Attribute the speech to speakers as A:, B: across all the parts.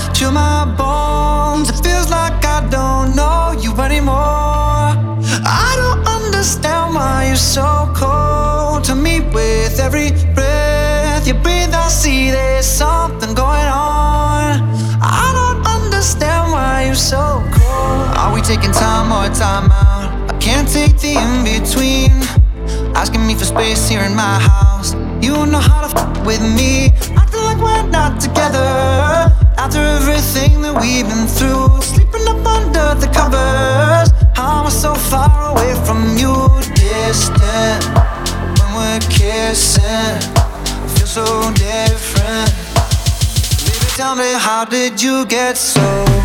A: chill my bones. It feels like I don't know you anymore. I don't understand why you're so cold to me. With every breath you breathe, I see there's something going on. I don't understand why you're so cold. Are we taking time or time out? I can't take the in-between. Asking me for space here in my house. You know how to fuck with me. Acting like we're not together. After everything that we've been through, sleeping up under the covers. How am I so far away from you? Distant when we're kissing, feel so different. Baby, tell me, how did you get so?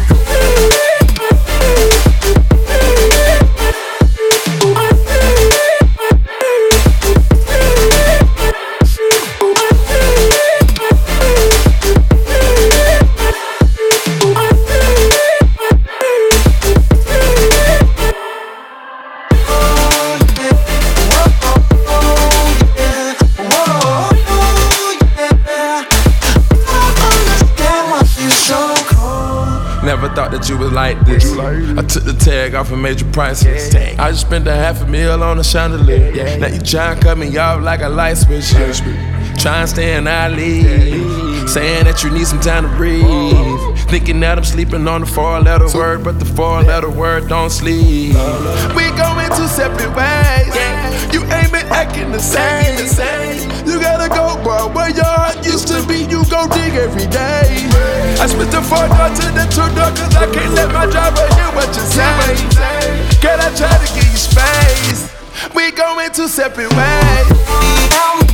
B: Never thought that you was like this. I took the tag off and made you priceless. I just spent $500,000 on a chandelier. Now you try and cut me off like a light switch. Try and stay and I leave. Saying that you need some time to breathe. Thinking that I'm sleeping on the 4-letter word, but the 4-letter word don't sleep. We going two separate ways. You ain't been acting the same. You gotta go, bro, where your heart used to be. You go dig every day. I split the 4-door to the 2-door, cause I can't let my driver hear what you say. Can I try to give you space? We going two separate ways.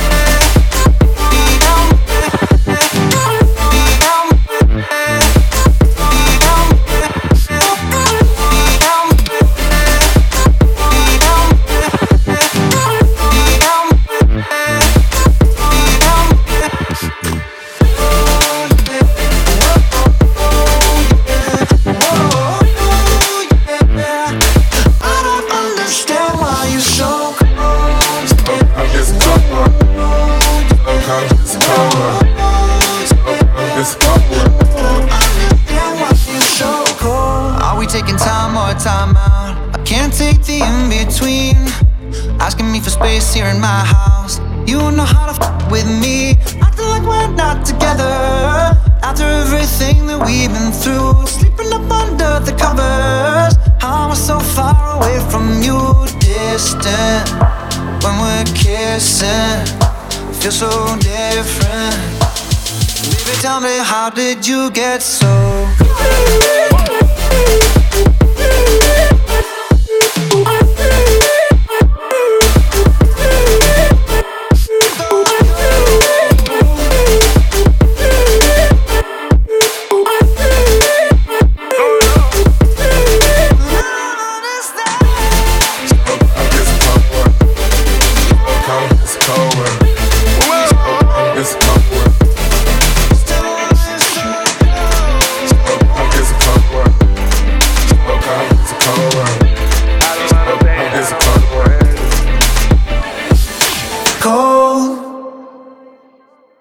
A: Are we taking time or time out? I can't take the in-between. Asking me for space here in my house. You know how to fuck with me. Acting like we're not together. After everything that we've been through, sleeping up under the covers. How am I so far away from you? Distant when we're kissing, feel so different. Baby, tell me, how did you get so?